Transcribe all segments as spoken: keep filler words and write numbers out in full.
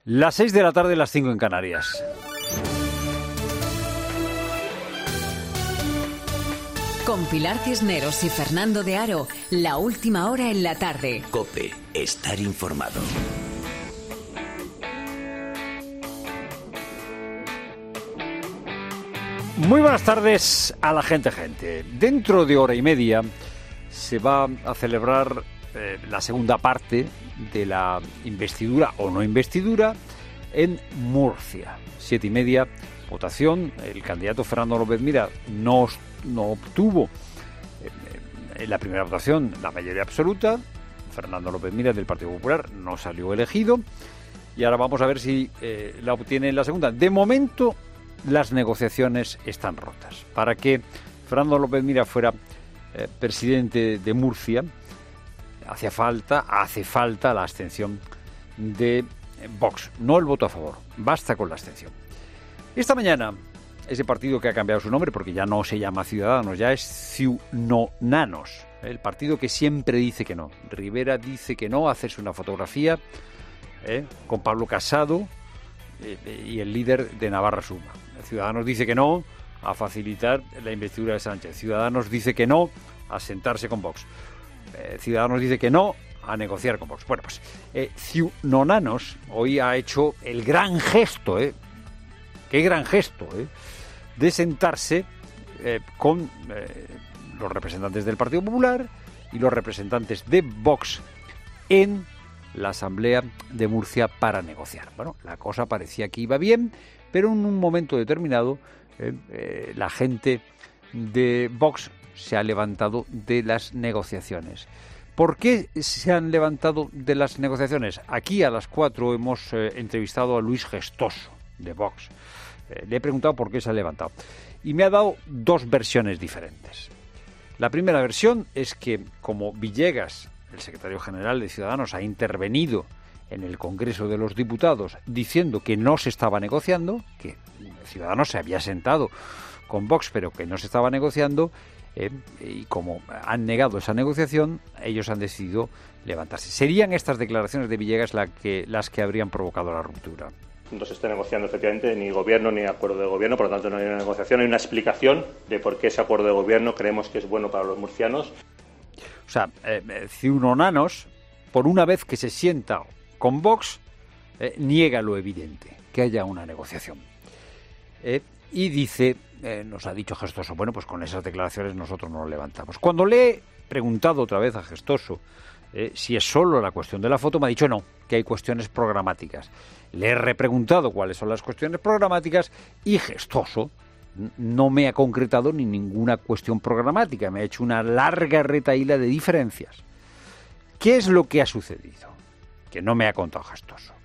Las seis de la tarde, las cinco en Canarias. Con Pilar Cisneros y Fernando de Aro, la última hora en la tarde. COPE, estar informado. Muy buenas tardes a la gente, gente. Dentro de hora y media se va a celebrar eh, la segunda parte de la investidura o no investidura en Murcia. Siete y media, votación. El candidato Fernando López Mira no, no obtuvo eh, en la primera votación la mayoría absoluta. Fernando López Mira del Partido Popular no salió elegido. Y ahora vamos a ver si eh, la obtiene en la segunda. De momento, las negociaciones están rotas. Para que Fernando López Mira fuera eh, presidente de Murcia, hacía falta, hace falta la abstención de Vox, no el voto a favor, basta con la abstención. Esta mañana, ese partido que ha cambiado su nombre, porque ya no se llama Ciudadanos, ya es Ciunonanos, el partido que siempre dice que no. Rivera dice que no, hacerse una fotografía eh, con Pablo Casado eh, y el líder de Navarra Suma. Ciudadanos dice que no a facilitar la investidura de Sánchez. Ciudadanos dice que no a sentarse con Vox. Eh, Ciudadanos dice que no a negociar con Vox. Bueno, pues eh, Ciunonanos hoy ha hecho el gran gesto, ¿eh? Qué gran gesto, ¿eh? De sentarse eh, con eh, los representantes del Partido Popular y los representantes de Vox en la Asamblea de Murcia para negociar. Bueno, la cosa parecía que iba bien, pero en un momento determinado eh, eh, la gente de Vox se ha levantado de las negociaciones. ¿Por qué se han levantado de las negociaciones? Aquí a las cuatro hemos eh, entrevistado a Luis Gestoso, de Vox. Eh, le he preguntado por qué se ha levantado. Y me ha dado dos versiones diferentes. La primera versión es que, como Villegas, el secretario general de Ciudadanos, ha intervenido en el Congreso de los Diputados diciendo que no se estaba negociando, que Ciudadanos se había sentado con Vox, pero que no se estaba negociando, eh, y como han negado esa negociación, ellos han decidido levantarse. ¿Serían estas declaraciones de Villegas la que, las que habrían provocado la ruptura? No se está negociando efectivamente ni gobierno ni acuerdo de gobierno, por lo tanto no hay una negociación, hay una explicación de por qué ese acuerdo de gobierno creemos que es bueno para los murcianos. O sea, eh, Ciunonanos, por una vez que se sienta con Vox, eh, niega lo evidente, que haya una negociación. Eh, y dice, eh, nos ha dicho Gestoso, bueno, pues con esas declaraciones nosotros nos levantamos. Cuando le he preguntado otra vez a Gestoso eh, si es solo la cuestión de la foto, me ha dicho no, que hay cuestiones programáticas. Le he repreguntado cuáles son las cuestiones programáticas y Gestoso no me ha concretado ni ninguna cuestión programática, me ha hecho una larga retahíla de diferencias. ¿Qué es lo que ha sucedido? Que no me ha contado Gestoso.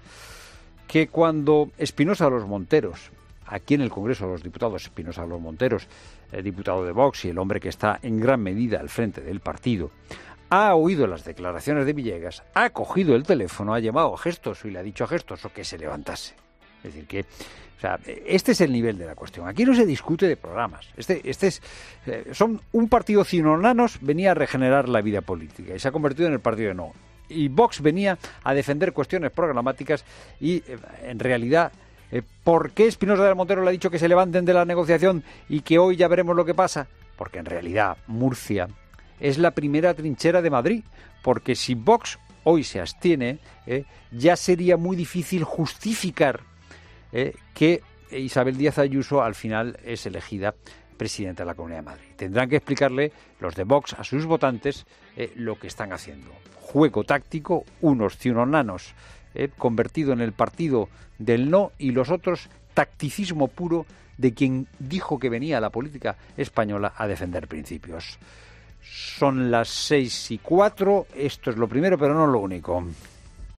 Que cuando Espinosa de los Monteros, aquí en el Congreso de los Diputados, Espinosa de los Monteros, el diputado de Vox y el hombre que está en gran medida al frente del partido, ha oído las declaraciones de Villegas, ha cogido el teléfono, ha llamado a Gestoso y le ha dicho a Gestoso que se levantase. Es decir, que o sea, este es el nivel de la cuestión. Aquí no se discute de programas. Este, este es, eh, son un partido Ciunonanos venía a regenerar la vida política y se ha convertido en el partido de no. Y Vox venía a defender cuestiones programáticas y, eh, en realidad, eh, ¿por qué Espinosa de Montero le ha dicho que se levanten de la negociación y que hoy ya veremos lo que pasa? Porque, en realidad, Murcia es la primera trinchera de Madrid. Porque si Vox hoy se abstiene, eh, ya sería muy difícil justificar Eh, que Isabel Díaz Ayuso al final es elegida presidenta de la Comunidad de Madrid. Tendrán que explicarle los de Vox a sus votantes eh, lo que están haciendo. Juego táctico, unos ciunonanos eh, convertido en el partido del no y los otros tacticismo puro de quien dijo que venía a la política española a defender principios. Son las seis y cuatro, esto es lo primero pero no lo único.